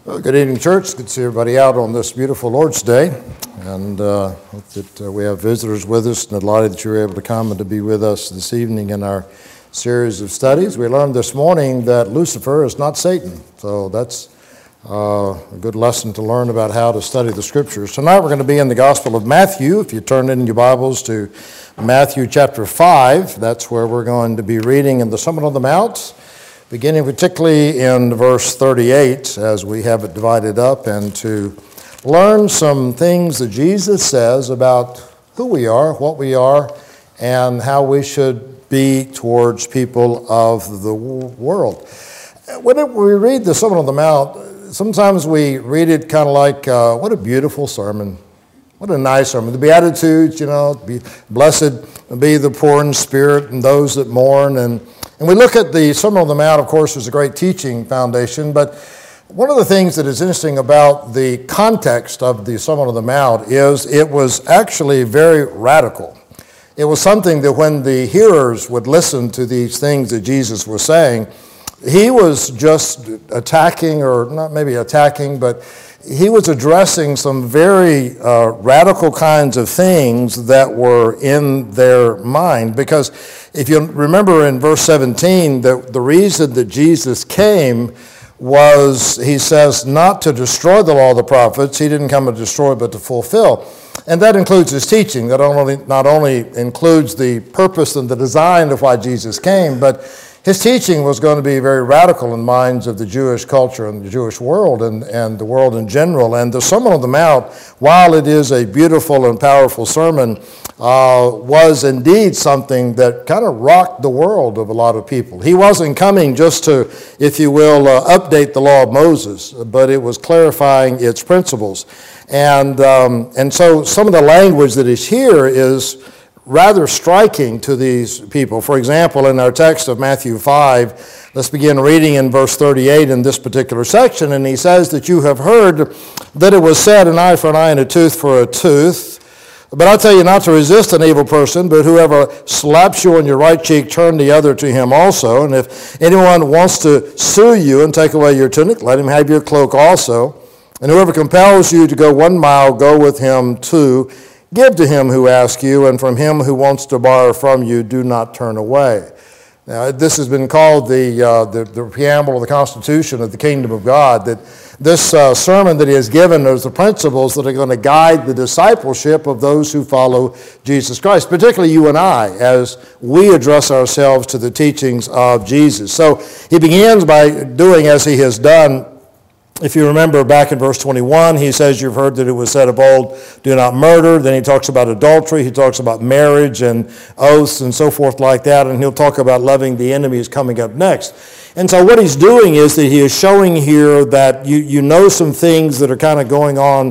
Well, good evening, church. Good to see everybody out on this beautiful Lord's Day. And hope that we have visitors with us, and delighted that you were able to come and to be with us this evening in our series of studies. We learned this morning that Lucifer is not Satan. So that's a good lesson to learn about how to study the Scriptures. Tonight we're going to be in the Gospel of Matthew. If you turn in your Bibles to Matthew chapter 5, that's where we're going to be reading in the Sermon on the Mount, beginning particularly in verse 38, as we have it divided up, and to learn some things that Jesus says about who we are, what we are, and how we should be towards people of the world. When we read the Sermon on the Mount, sometimes we read it kind of like, what a beautiful sermon. What a nice sermon. The Beatitudes, be blessed be the poor in spirit and those that mourn. And we look at the Sermon on the Mount, of course, as a great teaching foundation. But one of the things that is interesting about the context of the Sermon on the Mount is it was actually very radical. It was something that when the hearers would listen to these things that Jesus was saying, he was just attacking, or not maybe attacking, but he was addressing some very radical kinds of things that were in their mind. Because if you remember in verse 17, the reason that Jesus came was, he says, not to destroy the law of the prophets. He didn't come to destroy, but to fulfill. And that includes his teaching. That not only includes the purpose and the design of why Jesus came, but his teaching was going to be very radical in minds of the Jewish culture and the Jewish world and the world in general. And the Sermon on the Mount, while it is a beautiful and powerful sermon, was indeed something that kind of rocked the world of a lot of people. He wasn't coming just to, if you will, update the law of Moses, but it was clarifying its principles. And so some of the language that is here is rather striking to these people. For example, in our text of Matthew 5, let's begin reading in verse 38 in this particular section, and he says that you have heard that it was said, an eye for an eye and a tooth for a tooth. But I tell you not to resist an evil person, but whoever slaps you on your right cheek, turn the other to him also. And if anyone wants to sue you and take away your tunic, let him have your cloak also. And whoever compels you to go 1 mile, go with him 2. Give to him who asks you, and from him who wants to borrow from you, do not turn away. Now, this has been called the preamble of the Constitution of the Kingdom of God, that this sermon that he has given is the principles that are going to guide the discipleship of those who follow Jesus Christ, particularly you and I, as we address ourselves to the teachings of Jesus. So he begins by doing as he has done. If you remember back in verse 21, he says, you've heard that it was said of old, do not murder. Then he talks about adultery. He talks about marriage and oaths and so forth like that. And he'll talk about loving the enemies coming up next. And so what he's doing is that he is showing here that you know some things that are kind of going on.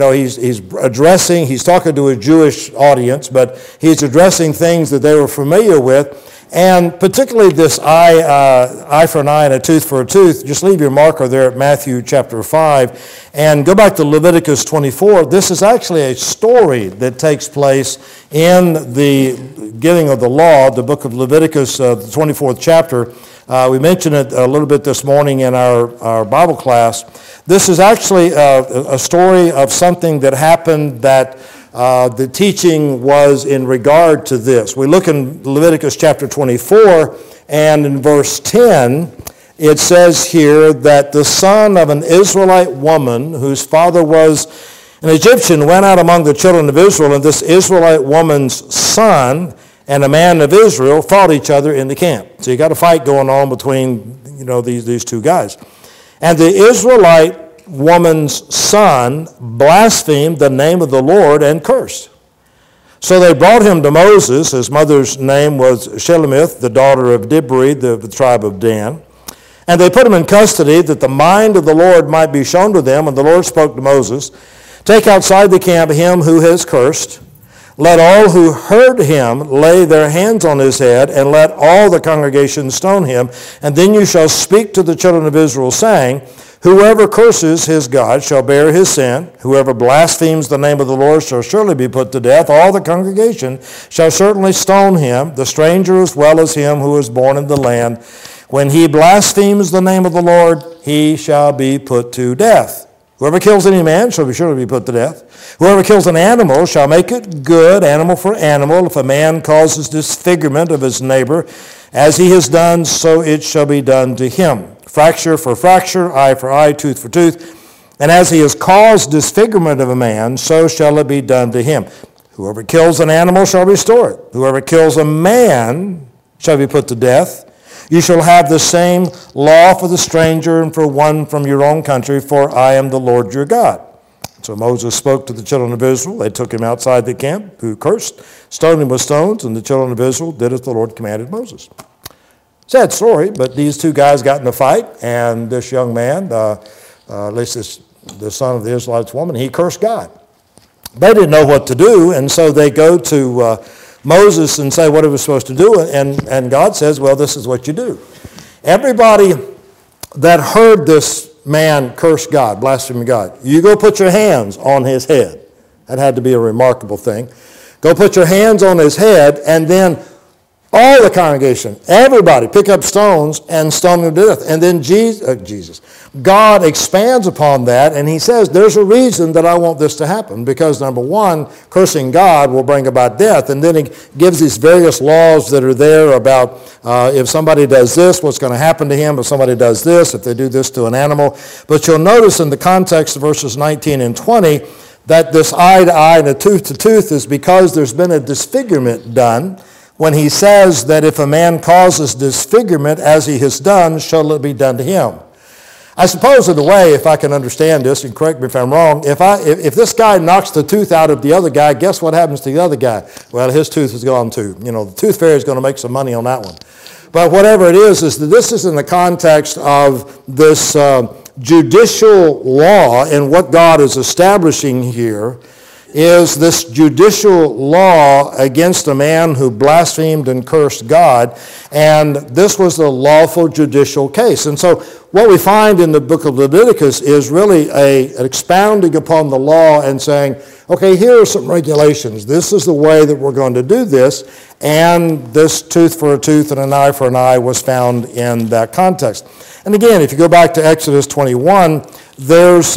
He's talking to a Jewish audience, but he's addressing things that they were familiar with. And particularly this eye for an eye and a tooth for a tooth, just leave your marker there at Matthew chapter 5 and go back to Leviticus 24. This is actually a story that takes place in the giving of the law, the book of Leviticus, the 24th chapter. We mentioned it a little bit this morning in our Bible class. This is actually a story of something that happened that the teaching was in regard to this. We look in Leviticus chapter 24, and in verse 10, it says here that the son of an Israelite woman whose father was an Egyptian went out among the children of Israel, and this Israelite woman's son and a man of Israel fought each other in the camp. So you got a fight going on between these two guys. And the Israelite woman's son blasphemed the name of the Lord and cursed. So they brought him to Moses. His mother's name was Shelemith, the daughter of Dibri, the tribe of Dan. And they put him in custody that the mind of the Lord might be shown to them. And the Lord spoke to Moses, take outside the camp him who has cursed. Let all who heard him lay their hands on his head, and let all the congregation stone him. And then you shall speak to the children of Israel, saying, whoever curses his God shall bear his sin. Whoever blasphemes the name of the Lord shall surely be put to death. All the congregation shall certainly stone him, the stranger as well as him who is born in the land. When he blasphemes the name of the Lord, he shall be put to death. Whoever kills any man shall be surely be put to death. Whoever kills an animal shall make it good, animal for animal. If a man causes disfigurement of his neighbor, as he has done, so it shall be done to him. Fracture for fracture, eye for eye, tooth for tooth. And as he has caused disfigurement of a man, so shall it be done to him. Whoever kills an animal shall restore it. Whoever kills a man shall be put to death. You shall have the same law for the stranger and for one from your own country, for I am the Lord your God. So Moses spoke to the children of Israel. They took him outside the camp, who cursed, stoned him with stones, and the children of Israel did as the Lord commanded Moses. Sad story, but these two guys got in a fight, and this young man, at least the son of the Israelites woman, he cursed God. They didn't know what to do, and so they go to Moses and say, what are we supposed to do? And God says, well, this is what you do. Everybody that heard this man curse God, blaspheme God, you go put your hands on his head. That had to be a remarkable thing. Go put your hands on his head, and then all the congregation, everybody, pick up stones and stone him to death. And then God expands upon that, and he says, there's a reason that I want this to happen, because number one, cursing God will bring about death. And then he gives these various laws that are there about if somebody does this, what's going to happen to him, if somebody does this, if they do this to an animal. But you'll notice in the context of verses 19 and 20 that this eye to eye and a tooth to tooth is because there's been a disfigurement done. When he says that if a man causes disfigurement as he has done, shall it be done to him. I suppose in a way, if I can understand this, and correct me if I'm wrong, if this guy knocks the tooth out of the other guy, guess what happens to the other guy? Well, his tooth is gone too. The tooth fairy is going to make some money on that one. But whatever it is that this is in the context of this judicial law, and what God is establishing here is this judicial law against a man who blasphemed and cursed God, and this was a lawful judicial case. And so what we find in the book of Leviticus is really an expounding upon the law and saying, okay, here are some regulations. This is the way that we're going to do this, and this tooth for a tooth and an eye for an eye was found in that context. And again, if you go back to Exodus 21, there's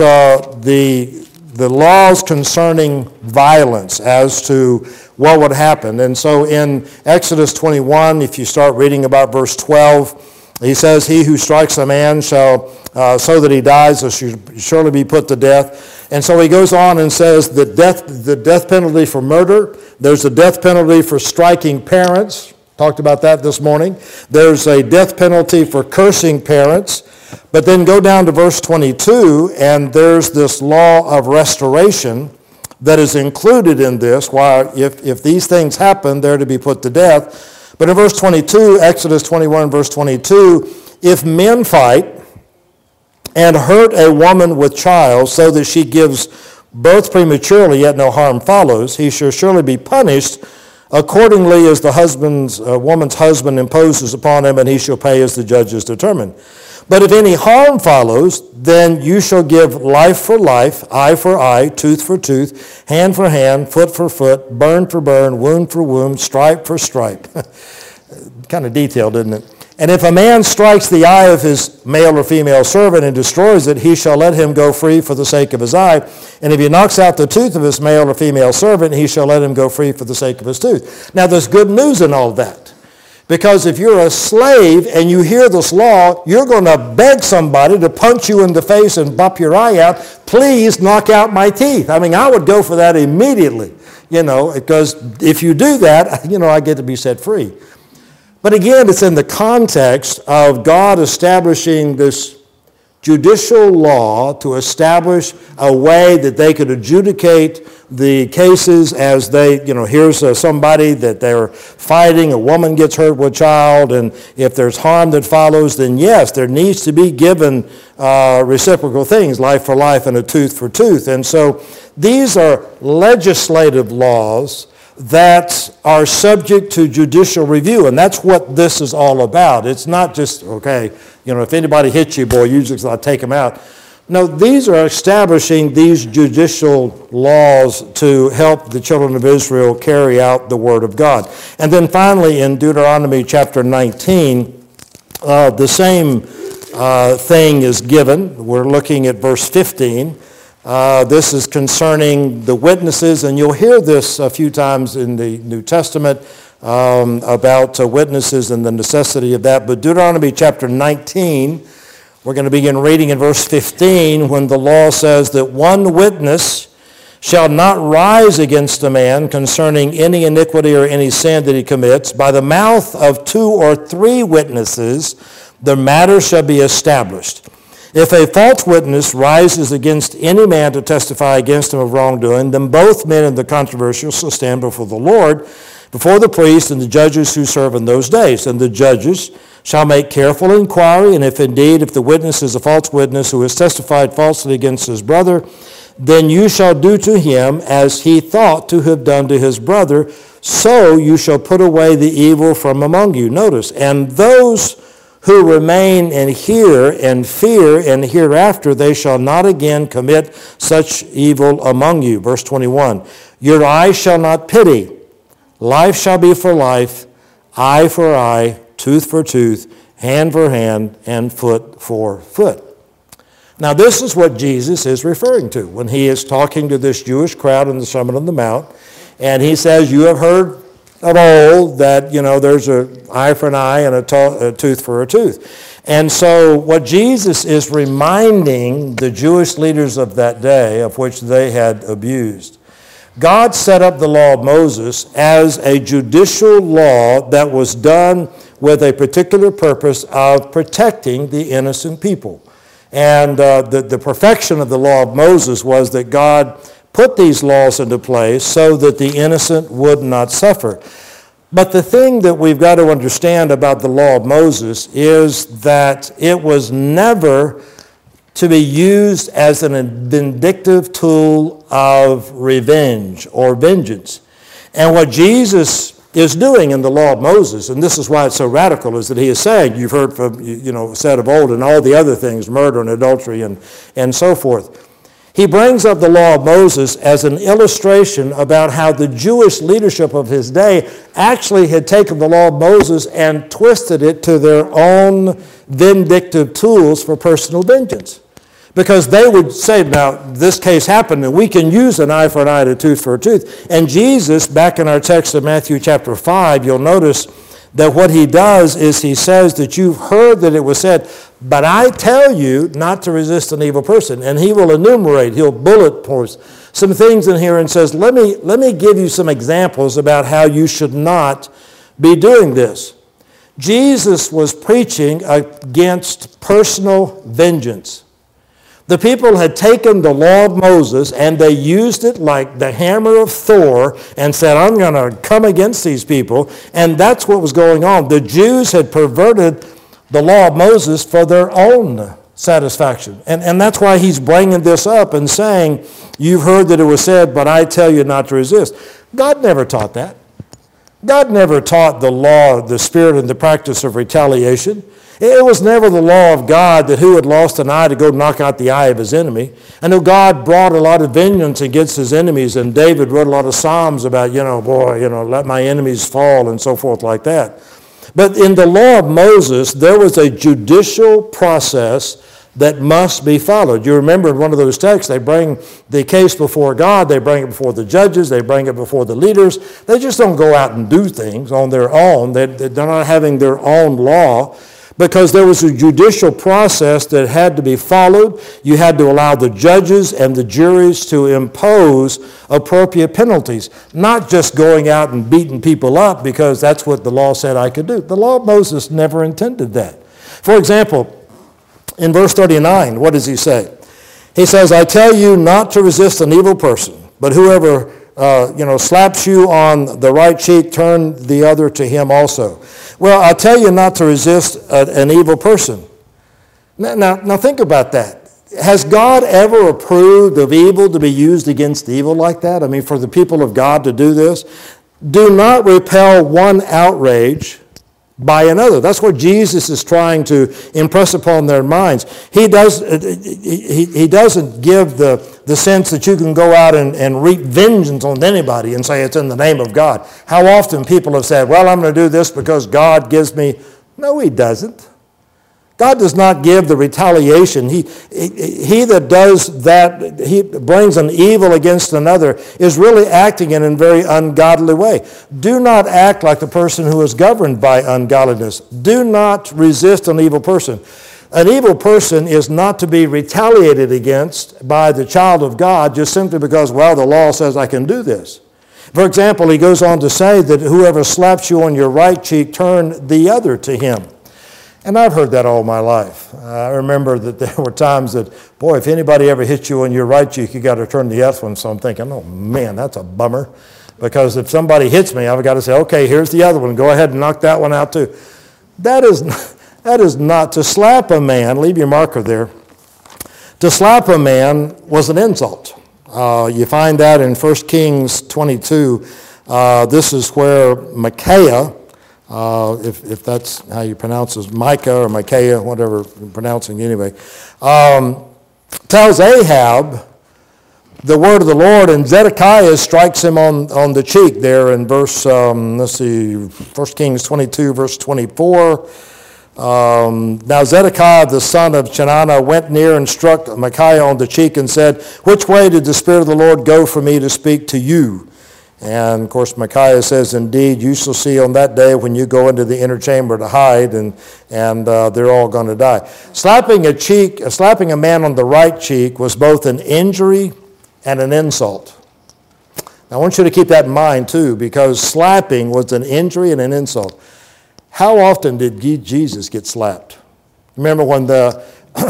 the laws concerning violence as to what would happen. And so in Exodus 21, if you start reading about verse 12, he says, he who strikes a man shall, so that he dies, shall surely be put to death. And so he goes on and says that the death penalty for murder, there's a death penalty for striking parents. Talked about that this morning. There's a death penalty for cursing parents. But then go down to verse 22, and there's this law of restoration that is included in this. Why, if these things happen, they're to be put to death. But in verse 22, Exodus 21, verse 22, if men fight and hurt a woman with child so that she gives birth prematurely, yet no harm follows, he shall surely be punished accordingly as the woman's husband imposes upon him, and he shall pay as the judges determine. But if any harm follows, then you shall give life for life, eye for eye, tooth for tooth, hand for hand, foot for foot, burn for burn, wound for wound, stripe for stripe. Kind of detailed, isn't it? And if a man strikes the eye of his male or female servant and destroys it, he shall let him go free for the sake of his eye. And if he knocks out the tooth of his male or female servant, he shall let him go free for the sake of his tooth. Now, there's good news in all that. Because if you're a slave and you hear this law, you're going to beg somebody to punch you in the face and bop your eye out. Please knock out my teeth. I mean, I would go for that immediately, because if you do that, I get to be set free. But again, it's in the context of God establishing this judicial law to establish a way that they could adjudicate the cases as they, here's somebody that they're fighting, a woman gets hurt with a child, and if there's harm that follows, then yes, there needs to be given reciprocal things, life for life and a tooth for tooth. And so these are legislative laws that are subject to judicial review, and that's what this is all about. It's not just, if anybody hits you, boy, you just take them out. No, these are establishing these judicial laws to help the children of Israel carry out the word of God. And then finally in Deuteronomy chapter 19, the same thing is given. We're looking at verse 15. This is concerning the witnesses, and you'll hear this a few times in the New Testament about witnesses and the necessity of that. But Deuteronomy chapter 19, we're going to begin reading in verse 15 when the law says that one witness shall not rise against a man concerning any iniquity or any sin that he commits. By the mouth of 2 or 3 witnesses, the matter shall be established. If a false witness rises against any man to testify against him of wrongdoing, then both men in the controversy shall stand before the Lord, before the priests and the judges who serve in those days. And the judges shall make careful inquiry, and if the witness is a false witness who has testified falsely against his brother, then you shall do to him as he thought to have done to his brother, so you shall put away the evil from among you. Notice, and those who remain and hear and fear, and hereafter they shall not again commit such evil among you. Verse 21, your eye shall not pity. Life shall be for life, eye for eye, tooth for tooth, hand for hand, and foot for foot. Now this is what Jesus is referring to when he is talking to this Jewish crowd in the Sermon on the Mount, and he says, you have heard of old that, there's an eye for an eye and a tooth for a tooth. And so what Jesus is reminding the Jewish leaders of that day, of which they had abused, God set up the law of Moses as a judicial law that was done with a particular purpose of protecting the innocent people. And the perfection of the law of Moses was that God put these laws into place so that the innocent would not suffer. But the thing that we've got to understand about the law of Moses is that it was never to be used as a vindictive tool of revenge or vengeance. And what Jesus is doing in the law of Moses, and this is why it's so radical, is that he is saying, you've heard from, said of old, and all the other things, murder and adultery and so forth. He brings up the law of Moses as an illustration about how the Jewish leadership of his day actually had taken the law of Moses and twisted it to their own vindictive tools for personal vengeance. Because they would say, now, this case happened, and we can use an eye for an eye and a tooth for a tooth. And Jesus, back in our text of Matthew chapter 5, you'll notice that what he does is he says that you've heard that it was said, but I tell you not to resist an evil person. And he will enumerate, he'll bullet point some things in here and says, let me give you some examples about how you should not be doing this. Jesus was preaching against personal vengeance. The people had taken the law of Moses and they used it like the hammer of Thor and said, I'm going to come against these people. And that's what was going on. The Jews had perverted the law of Moses for their own satisfaction. And that's why he's bringing this up and saying, you've heard that it was said, but I tell you not to resist. God never taught that. God never taught the law, the spirit, and the practice of retaliation. It was never the law of God that who had lost an eye to go knock out the eye of his enemy. I know God brought a lot of vengeance against his enemies, and David wrote a lot of Psalms about, let my enemies fall and so forth like that. But in the law of Moses, there was a judicial process that must be followed. You remember in one of those texts, they bring the case before God, they bring it before the judges, they bring it before the leaders. They just don't go out and do things on their own. They're not having their own law, because there was a judicial process that had to be followed. You had to allow the judges and the juries to impose appropriate penalties, not just going out and beating people up because that's what the law said I could do. The law of Moses never intended that. For example, in verse 39, what does he say? He says, I tell you not to resist an evil person, but whoever slaps you on the right cheek, turn the other to him also. Well, I tell you not to resist an evil person. Now think about that. Has God ever approved of evil to be used against evil like that? I mean, for the people of God to do this? Do not repel one outrage by another. That's what Jesus is trying to impress upon their minds. He doesn't give the sense that you can go out and wreak vengeance on anybody and say it's in the name of God. How often people have said, well, I'm going to do this because God gives me. No, he doesn't. God does not give the retaliation. He that does that, he brings an evil against another, is really acting in a very ungodly way. Do not act like the person who is governed by ungodliness. Do not resist an evil person. An evil person is not to be retaliated against by the child of God just simply because, well, the law says I can do this. For example, he goes on to say that whoever slaps you on your right cheek, turn the other to him. And I've heard that all my life. I remember that there were times that, boy, if anybody ever hits you on your right cheek, you got to turn the other one. So I'm thinking, oh man, that's a bummer. Because if somebody hits me, I've got to say, okay, here's the other one. Go ahead and knock that one out too. That is not to slap a man. Leave your marker there. To slap a man was an insult. You find that in 1 Kings 22. This is where Micaiah, if that's how you pronounce it, Micah or Micaiah, whatever you're pronouncing anyway, tells Ahab the word of the Lord, and Zedekiah strikes him on the cheek there in verse, 1 Kings 22, verse 24. Now Zedekiah the son of Chenaanah went near and struck Micaiah on the cheek and said, "Which way did the Spirit of the Lord go for me to speak to you?" And of course Micaiah says, "Indeed, you shall see on that day when you go into the inner chamber to hide, and they're all going to die." Slapping a man on the right cheek was both an injury and an insult. Now, I want you to keep that in mind too, because slapping was an injury and an insult. How often did Jesus get slapped? Remember when the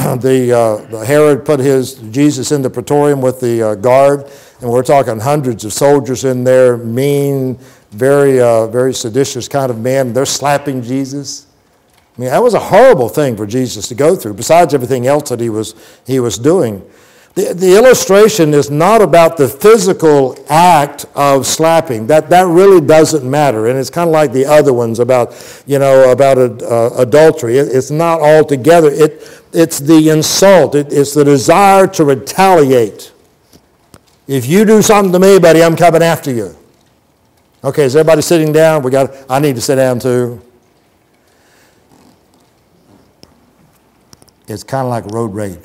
Herod put Jesus in the praetorium with the guard, and we're talking hundreds of soldiers in there, mean, very seditious kind of men. They're slapping Jesus. I mean, that was a horrible thing for Jesus to go through, besides everything else that he was doing. The illustration is not about the physical act of slapping. That really doesn't matter, and it's kind of like the other ones about adultery. It's not altogether. It's the insult. It's the desire to retaliate. If you do something to me, buddy, I'm coming after you. Okay, is everybody sitting down? I need to sit down too. It's kind of like road rage.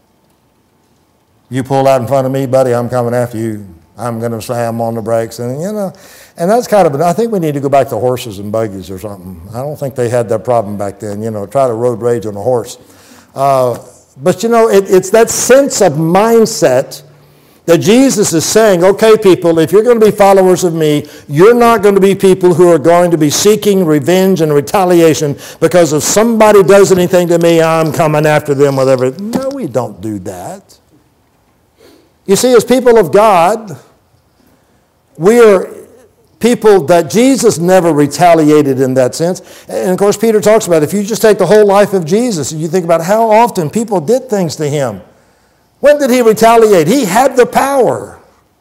You pull out in front of me, buddy, I'm coming after you. I'm going to slam on the brakes. And, and that's kind of, I think we need to go back to horses and buggies or something. I don't think they had that problem back then, try to road rage on a horse. But, it's that sense of mindset that Jesus is saying, okay, people, if you're going to be followers of me, you're not going to be people who are going to be seeking revenge and retaliation because if somebody does anything to me, I'm coming after them with everything. No, we don't do that. You see, as people of God, we are people that Jesus never retaliated in that sense. And of course, Peter talks about if you just take the whole life of Jesus and you think about how often people did things to him. When did he retaliate? He had the power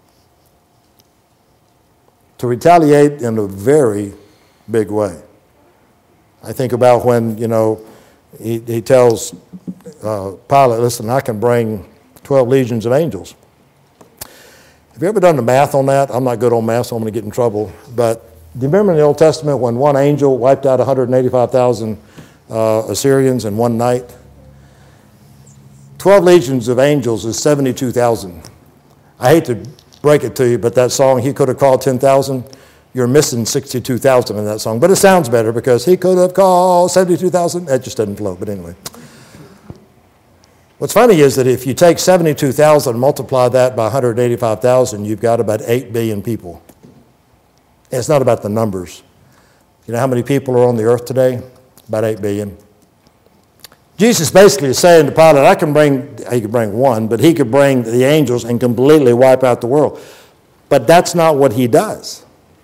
to retaliate in a very big way. I think about when, he tells Pilate, listen, I can bring 12 legions of angels. Have you ever done the math on that? I'm not good on math, so I'm going to get in trouble. But do you remember in the Old Testament when one angel wiped out 185,000 Assyrians in one night? 12 legions of angels is 72,000. I hate to break it to you, but that song, He Could Have Called 10,000, you're missing 62,000 in that song. But it sounds better because He could have called 72,000. That just doesn't flow, but anyway. What's funny is that if you take 72,000 and multiply that by 185,000, you've got about 8 billion people. And it's not about the numbers. You know how many people are on the earth today? About 8 billion. Jesus basically is saying to Pilate, he could bring one, but he could bring the angels and completely wipe out the world. But that's not what he does.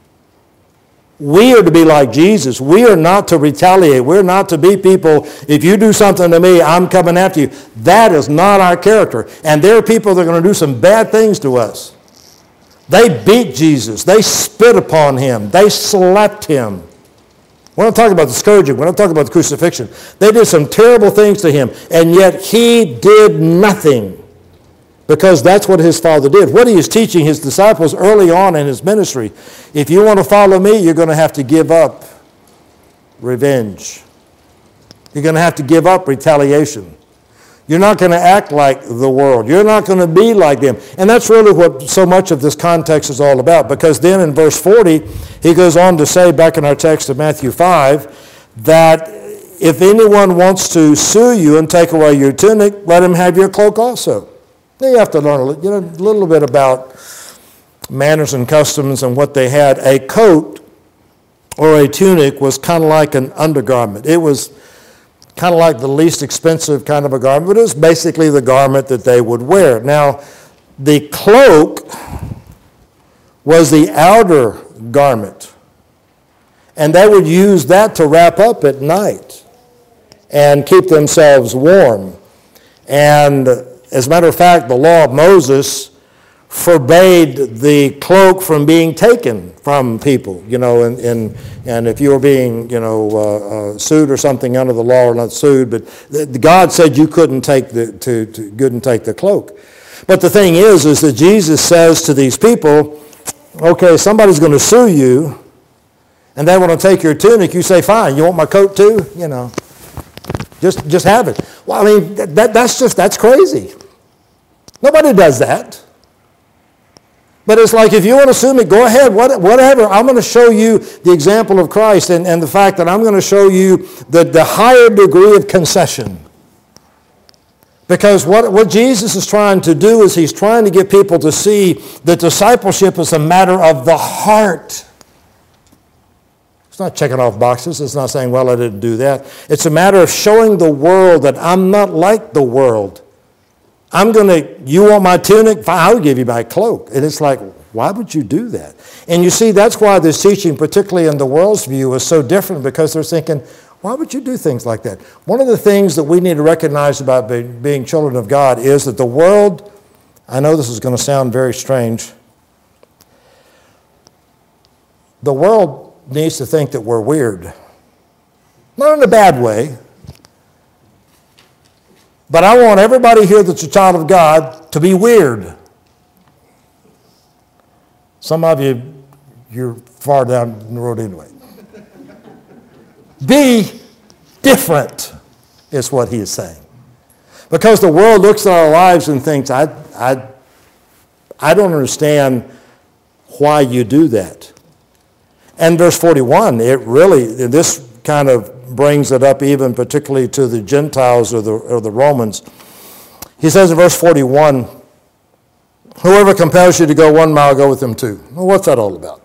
We are to be like Jesus. We are not to retaliate. We're not to be people, if you do something to me, I'm coming after you. That is not our character. And there are people that are going to do some bad things to us. They beat Jesus. They spit upon him. They slapped him. We're not talking about the scourging. We're not talking about the crucifixion. They did some terrible things to him, and yet he did nothing. Because that's what his Father did. What he is teaching his disciples early on in his ministry, if you want to follow me, you're going to have to give up revenge. You're going to have to give up retaliation. You're not going to act like the world. You're not going to be like them. And that's really what so much of this context is all about, because then in verse 40, he goes on to say, back in our text of Matthew 5, that if anyone wants to sue you and take away your tunic, let him have your cloak also. Now you have to learn a little bit about manners and customs and what they had. A coat or a tunic was kind of like an undergarment. It was kind of like the least expensive kind of a garment, but it was basically the garment that they would wear. Now, the cloak was the outer garment, and they would use that to wrap up at night and keep themselves warm. And as a matter of fact, the law of Moses forbade the cloak from being taken from people, and if you were being, sued or something under the law, or not sued, but God said you couldn't take the cloak. But the thing is that Jesus says to these people, okay, somebody's going to sue you, and they want to take your tunic. You say, fine, you want my coat too? Just have it. Well, I mean, that's crazy. Nobody does that. But it's like, if you want to sue me, go ahead, whatever. I'm going to show you the example of Christ and the fact that I'm going to show you the higher degree of concession. Because what Jesus is trying to do is he's trying to get people to see that discipleship is a matter of the heart. It's not checking off boxes. It's not saying, well, I didn't do that. It's a matter of showing the world that I'm not like the world. You want my tunic? Fine, I'll give you my cloak. And it's like, why would you do that? And you see, that's why this teaching, particularly in the world's view, is so different, because they're thinking, why would you do things like that? One of the things that we need to recognize about being children of God is that the world, I know this is going to sound very strange, the world needs to think that we're weird. Not in a bad way. But I want everybody here that's a child of God to be weird. Some of you, you're far down the road anyway. Be different is what he is saying. Because the world looks at our lives and thinks, I don't understand why you do that. And verse 41, this kind of brings it up even particularly to the Gentiles or the Romans. He says in verse 41, whoever compels you to go 1 mile, go with him 2. Well, what's that all about?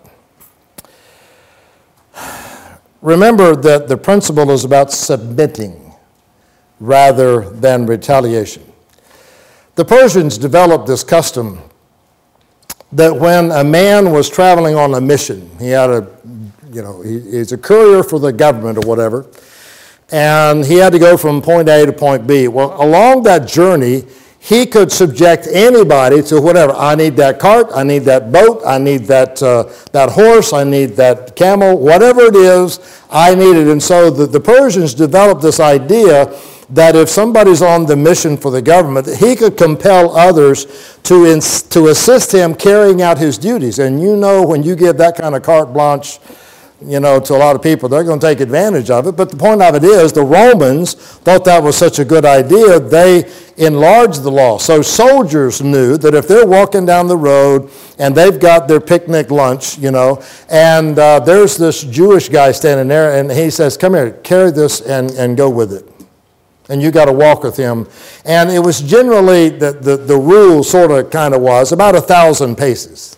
Remember that the principle is about submitting rather than retaliation. The Persians developed this custom that when a man was traveling on a mission, he had he's a courier for the government or whatever, and he had to go from point A to point B. Well, along that journey, he could subject anybody to whatever. I need that cart, I need that boat, I need that horse, I need that camel, whatever it is, I need it. And so the Persians developed this idea that if somebody's on the mission for the government, he could compel others to assist him carrying out his duties. And when you give that kind of carte blanche, to a lot of people, they're going to take advantage of it. But the point of it is, the Romans thought that was such a good idea, they enlarged the law. So soldiers knew that if they're walking down the road and they've got their picnic lunch, and there's this Jewish guy standing there, and he says, come here, carry this and go with it. And you got to walk with him. And it was generally, the rule sort of kind of was about 1,000 paces.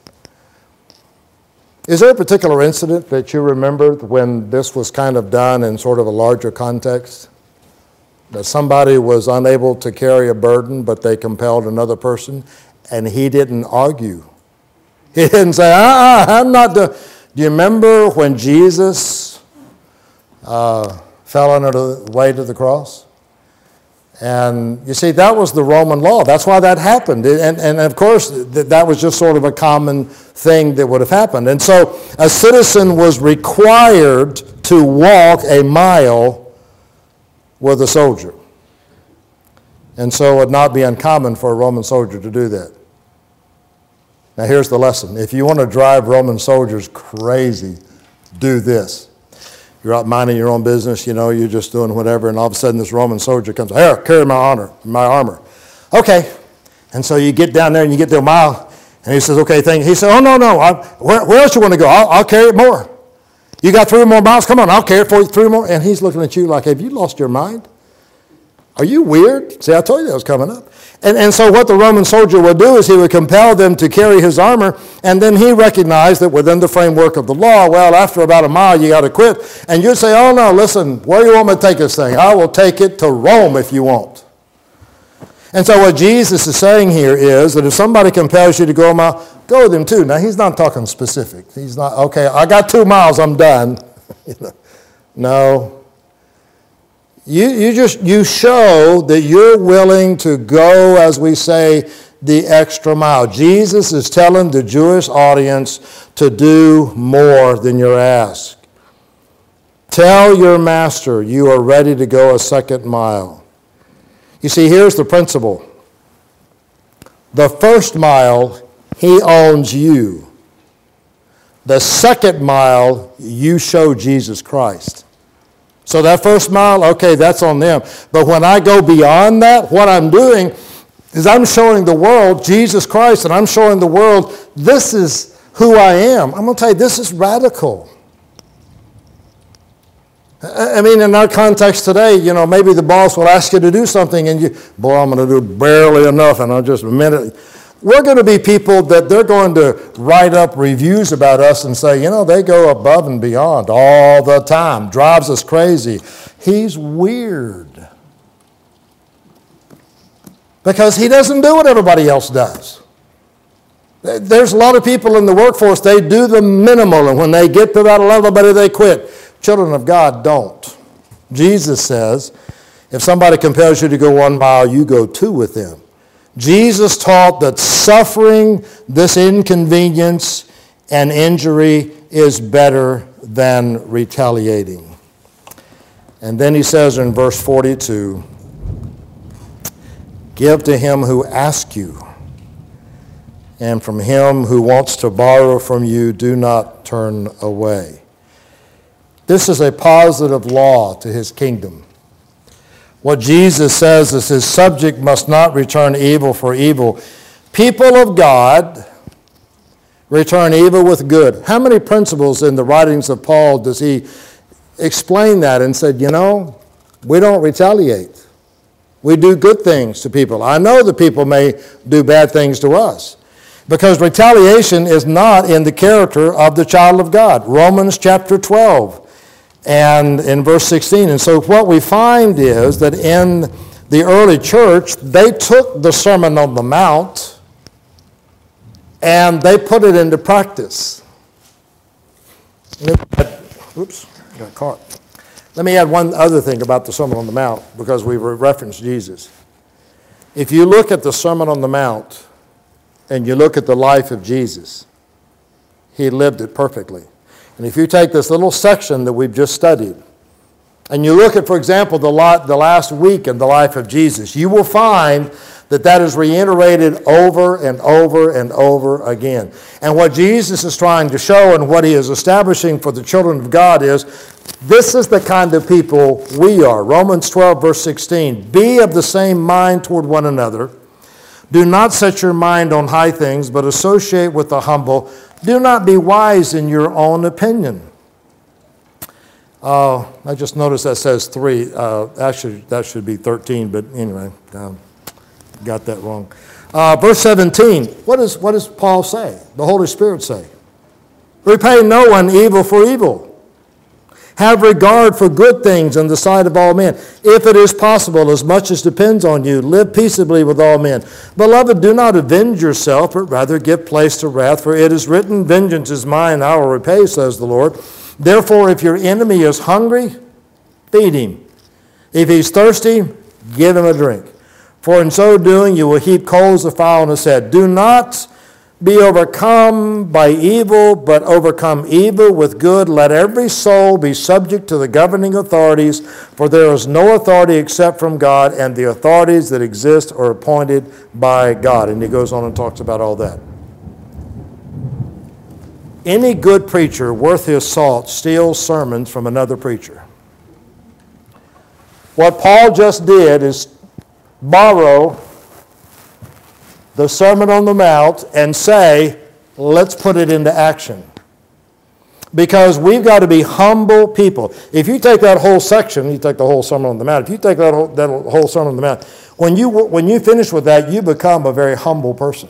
Is there a particular incident that you remember when this was kind of done in sort of a larger context? That somebody was unable to carry a burden, but they compelled another person, and he didn't argue. He didn't say, I'm not doing. Do you remember when Jesus fell under the weight of the cross? And you see, that was the Roman law. That's why that happened. And of course, that was just sort of a common thing that would have happened. And so a citizen was required to walk a mile with a soldier. And so it would not be uncommon for a Roman soldier to do that. Now here's the lesson. If you want to drive Roman soldiers crazy, do this. You're out minding your own business, you're just doing whatever, and all of a sudden this Roman soldier comes, here, carry my armor. Okay. And so you get down there and you get to a mile, and he says, okay, thank you. He said, oh, no, where else you want to go? I'll carry it more. You got 3 more miles? Come on, I'll carry it for you 3 more. And he's looking at you like, have you lost your mind? Are you weird? See, I told you that was coming up. And so what the Roman soldier would do is he would compel them to carry his armor, and then he recognized that within the framework of the law, well, after about a mile, you got to quit. And you'd say, oh, no, listen, where do you want me to take this thing? I will take it to Rome if you want. And so what Jesus is saying here is that if somebody compels you to go a mile, go with him too. Now, he's not talking specific. He's not, okay, I got 2 miles, I'm done. No. You show that you're willing to go, as we say, the extra mile. Jesus is telling the Jewish audience to do more than you're asked. Tell your master you are ready to go a second mile. You see, here's the principle. The first mile, he owns you. The second mile, you show Jesus Christ. So that first mile, okay, that's on them. But when I go beyond that, what I'm doing is I'm showing the world Jesus Christ, and I'm showing the world this is who I am. I'm going to tell you, this is radical. I mean, in our context today, maybe the boss will ask you to do something, and boy, I'm going to do barely enough, and I'll just a minute. We're going to be people that they're going to write up reviews about us and say, they go above and beyond all the time. Drives us crazy. He's weird. Because he doesn't do what everybody else does. There's a lot of people in the workforce, they do the minimal, and when they get to that level, they quit. Children of God don't. Jesus says, if somebody compels you to go 1 mile, you go 2 with them. Jesus taught that suffering this inconvenience and injury is better than retaliating. And then he says in verse 42, give to him who asks you, and from him who wants to borrow from you, do not turn away. This is a positive law to his kingdom. What Jesus says is his subject must not return evil for evil. People of God return evil with good. How many principles in the writings of Paul does he explain that and said, we don't retaliate. We do good things to people. I know that people may do bad things to us because retaliation is not in the character of the child of God. Romans chapter 12. And in verse 16, and so what we find is that in the early church, they took the Sermon on the Mount and they put it into practice. Oops, got caught. Let me add one other thing about the Sermon on the Mount because we referenced Jesus. If you look at the Sermon on the Mount and you look at the life of Jesus, he lived it perfectly. And if you take this little section that we've just studied, and you look at, for example, the last week in the life of Jesus, you will find that is reiterated over and over and over again. And what Jesus is trying to show and what he is establishing for the children of God is, this is the kind of people we are. Romans 12, verse 16, be of the same mind toward one another. Do not set your mind on high things, but associate with the humble. Do not be wise in your own opinion. I just noticed that says 3. Actually, that should be 13, but anyway, got that wrong. Verse 17, what does Paul say? The Holy Spirit say? Repay no one evil for evil. Have regard for good things in the sight of all men. If it is possible, as much as depends on you, live peaceably with all men. Beloved, do not avenge yourself, but rather give place to wrath, for it is written, vengeance is mine, I will repay, says the Lord. Therefore, if your enemy is hungry, feed him. If he's thirsty, give him a drink. For in so doing, you will heap coals of fire on his head. Do not be overcome by evil, but overcome evil with good. Let every soul be subject to the governing authorities, for there is no authority except from God, and the authorities that exist are appointed by God. And he goes on and talks about all that. Any good preacher worth his salt steals sermons from another preacher. What Paul just did is borrow the Sermon on the Mount and say, let's put it into action. Because we've got to be humble people. If you take that whole section, you take the whole Sermon on the Mount, if you take that whole Sermon on the Mount, when you finish with that, you become a very humble person.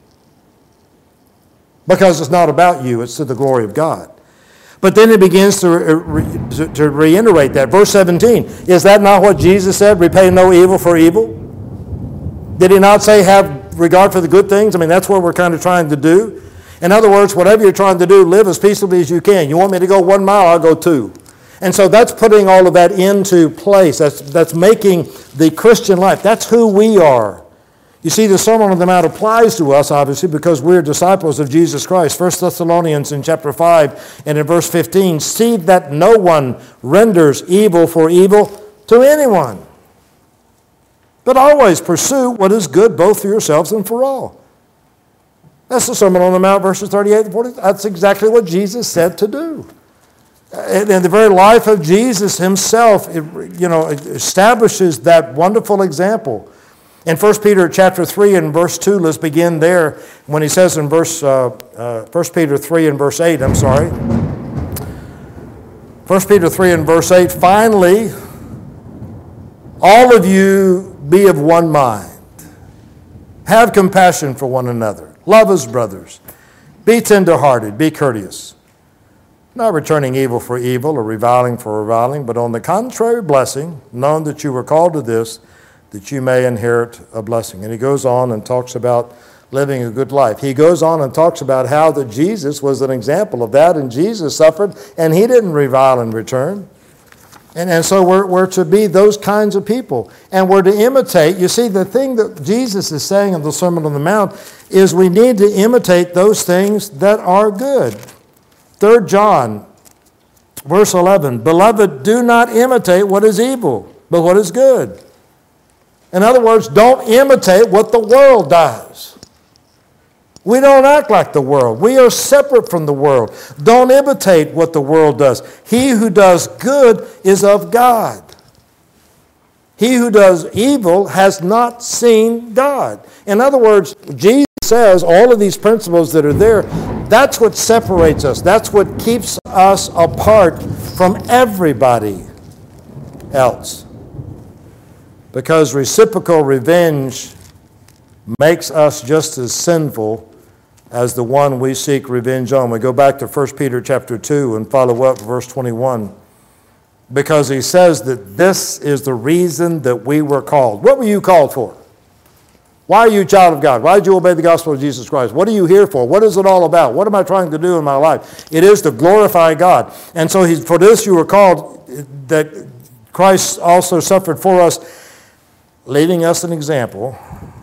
Because it's not about you, it's to the glory of God. But then it begins to reiterate that. Verse 17, is that not what Jesus said? Repay no evil for evil? Did he not say have regard for the good things? I mean, that's what we're kind of trying to do. In other words, whatever you're trying to do, live as peaceably as you can. You want me to go 1 mile, I'll go 2. And so that's putting all of that into place. That's making the Christian life. That's who we are. You see, the Sermon on the Mount applies to us, obviously, because we're disciples of Jesus Christ. 1 Thessalonians in chapter 5 and in verse 15, see that no one renders evil for evil to anyone, but always pursue what is good both for yourselves and for all. That's the Sermon on the Mount, verses 38 and 40. That's exactly what Jesus said to do. And the very life of Jesus himself, establishes that wonderful example. In 1 Peter chapter 3 and verse 2, let's begin there when he says in 1 Peter 3 and verse 8, 1 Peter 3 and verse 8, finally, all of you be of one mind. Have compassion for one another. Love as brothers. Be tenderhearted. Be courteous. Not returning evil for evil or reviling for reviling, but on the contrary blessing, knowing that you were called to this, that you may inherit a blessing. And he goes on and talks about living a good life. He goes on and talks about how that Jesus was an example of that, and Jesus suffered, and he didn't revile in return. And so we're to be those kinds of people. And we're to imitate. You see, the thing that Jesus is saying in the Sermon on the Mount is we need to imitate those things that are good. 3 John, verse 11, beloved, do not imitate what is evil, but what is good. In other words, don't imitate what the world does. We don't act like the world. We are separate from the world. Don't imitate what the world does. He who does good is of God. He who does evil has not seen God. In other words, Jesus says all of these principles that are there, that's what separates us. That's what keeps us apart from everybody else. Because reciprocal revenge makes us just as sinful as the one we seek revenge on. We go back to 1 Peter chapter 2 and follow up verse 21. Because he says that this is the reason that we were called. What were you called for? Why are you a child of God? Why did you obey the gospel of Jesus Christ? What are you here for? What is it all about? What am I trying to do in my life? It is to glorify God. And so for this you were called, that Christ also suffered for us, leaving us an example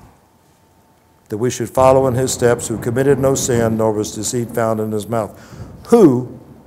that we should follow in his steps, who committed no sin, nor was deceit found in his mouth. Who,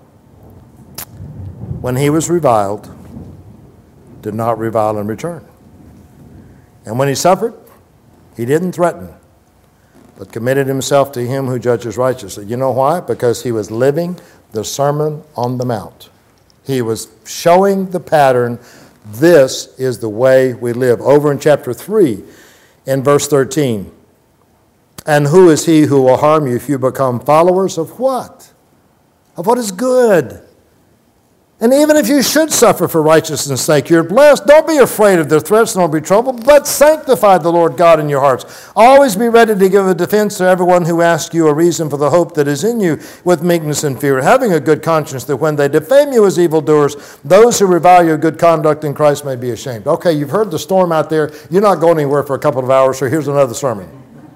when he was reviled, did not revile in return. And when he suffered, he didn't threaten, but committed himself to him who judges righteously. You know why? Because he was living the Sermon on the Mount. He was showing the pattern. This is the way we live. Over in chapter 3, in verse 13. And who is he who will harm you if you become followers of what? Of what is good. And even if you should suffer for righteousness' sake, you're blessed. Don't be afraid of their threats, nor be troubled, but sanctify the Lord God in your hearts. Always be ready to give a defense to everyone who asks you a reason for the hope that is in you with meekness and fear, having a good conscience, that when they defame you as evildoers, those who revile your good conduct in Christ may be ashamed. Okay, you've heard the storm out there. You're not going anywhere for a couple of hours, so here's another sermon.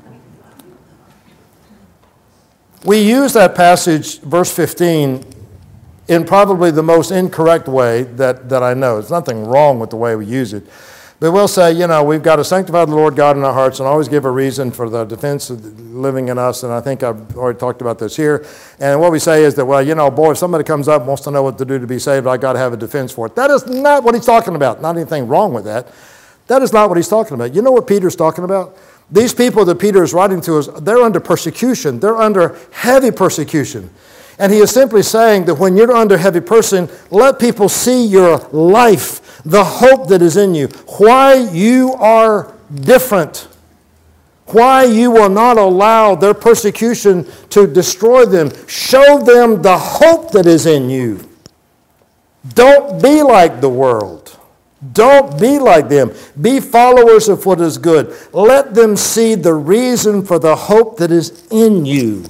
We use that passage, verse 15, in probably the most incorrect way that I know. There's nothing wrong with the way we use it. But we'll say, we've got to sanctify the Lord God in our hearts and always give a reason for the defense of living in us. And I think I've already talked about this here. And what we say is that, if somebody comes up and wants to know what to do to be saved, I've got to have a defense for it. That is not what he's talking about. Not anything wrong with that. That is not what he's talking about. You know what Peter's talking about? These people that Peter is writing to, they're under persecution. They're under heavy persecution. And he is simply saying that when you're under heavy person, let people see your life, the hope that is in you, why you are different, why you will not allow their persecution to destroy them. Show them the hope that is in you. Don't be like the world. Don't be like them. Be followers of what is good. Let them see the reason for the hope that is in you.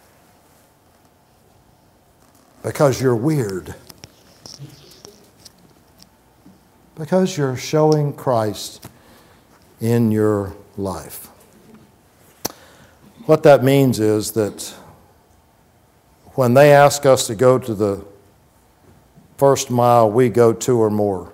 Because you're weird. Because you're showing Christ in your life. What that means is that when they ask us to go to the first mile, we go 2 or more.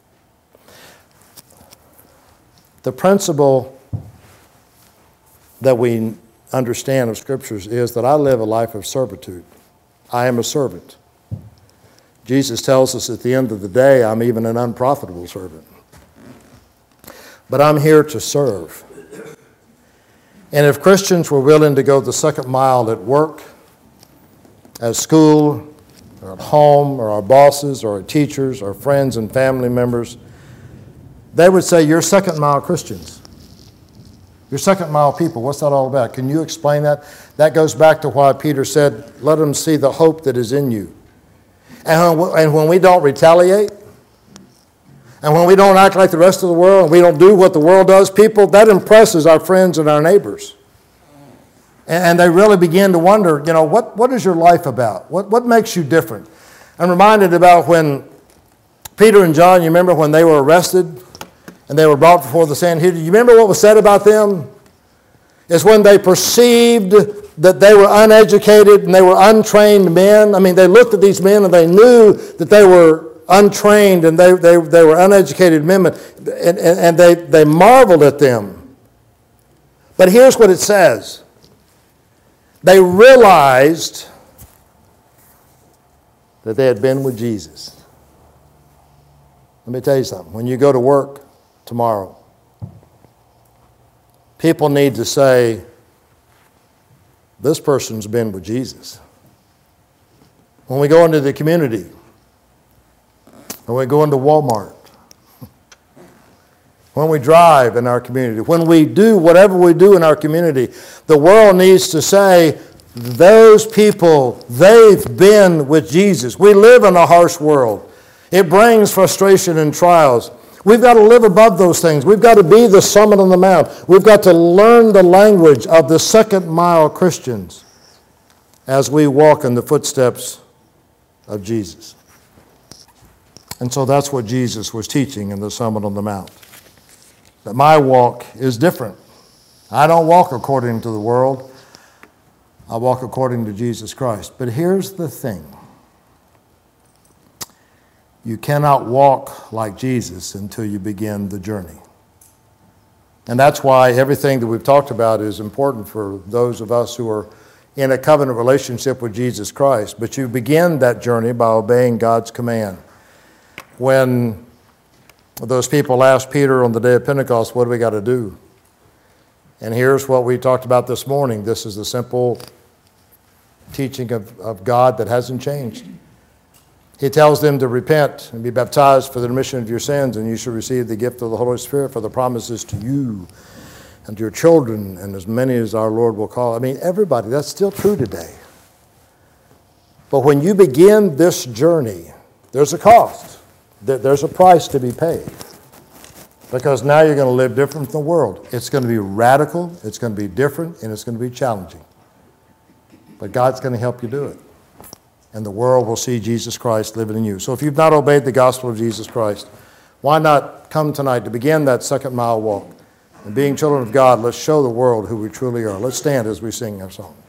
The principle that we understand of Scriptures is that I live a life of servitude. I am a servant. Jesus tells us at the end of the day, I'm even an unprofitable servant. But I'm here to serve. And if Christians were willing to go the second mile at work, at school, or at home, or our bosses, or our teachers, or friends and family members, they would say, you're second mile Christians. You're second mile people. What's that all about? Can you explain that? That goes back to why Peter said, let them see the hope that is in you. And when we don't retaliate, and when we don't act like the rest of the world, and we don't do what the world does, people, that impresses our friends and our neighbors. And they really begin to wonder, what is your life about? What makes you different? I'm reminded about when Peter and John, you remember when they were arrested and they were brought before the Sanhedrin? You remember what was said about them? It's when they perceived that they were uneducated and they were untrained men. I mean, they looked at these men and they knew that they were untrained and they were uneducated men, and they marveled at them. But here's what it says. They realized that they had been with Jesus. Let me tell you something. When you go to work tomorrow, people need to say, this person's been with Jesus. When we go into the community, when we go into Walmart, when we drive in our community, when we do whatever we do in our community, the world needs to say, those people, they've been with Jesus. We live in a harsh world. It brings frustration and trials. We've got to live above those things. We've got to be the Sermon on the Mount. We've got to learn the language of the second mile Christians as we walk in the footsteps of Jesus. And so that's what Jesus was teaching in the Sermon on the Mount. That my walk is different. I don't walk according to the world. I walk according to Jesus Christ. But here's the thing. You cannot walk like Jesus until you begin the journey. And that's why everything that we've talked about is important for those of us who are in a covenant relationship with Jesus Christ. But you begin that journey by obeying God's command. When those people asked Peter on the day of Pentecost, what do we got to do? And here's what we talked about this morning. This is the simple teaching of God that hasn't changed. He tells them to repent and be baptized for the remission of your sins, and you shall receive the gift of the Holy Spirit, for the promises to you and to your children, and as many as our Lord will call. I mean, everybody, that's still true today. But when you begin this journey, there's a cost. There's a price to be paid. Because now you're going to live different from the world. It's going to be radical, it's going to be different, and it's going to be challenging. But God's going to help you do it. And the world will see Jesus Christ living in you. So if you've not obeyed the gospel of Jesus Christ, why not come tonight to begin that second mile walk? And being children of God, let's show the world who we truly are. Let's stand as we sing our song.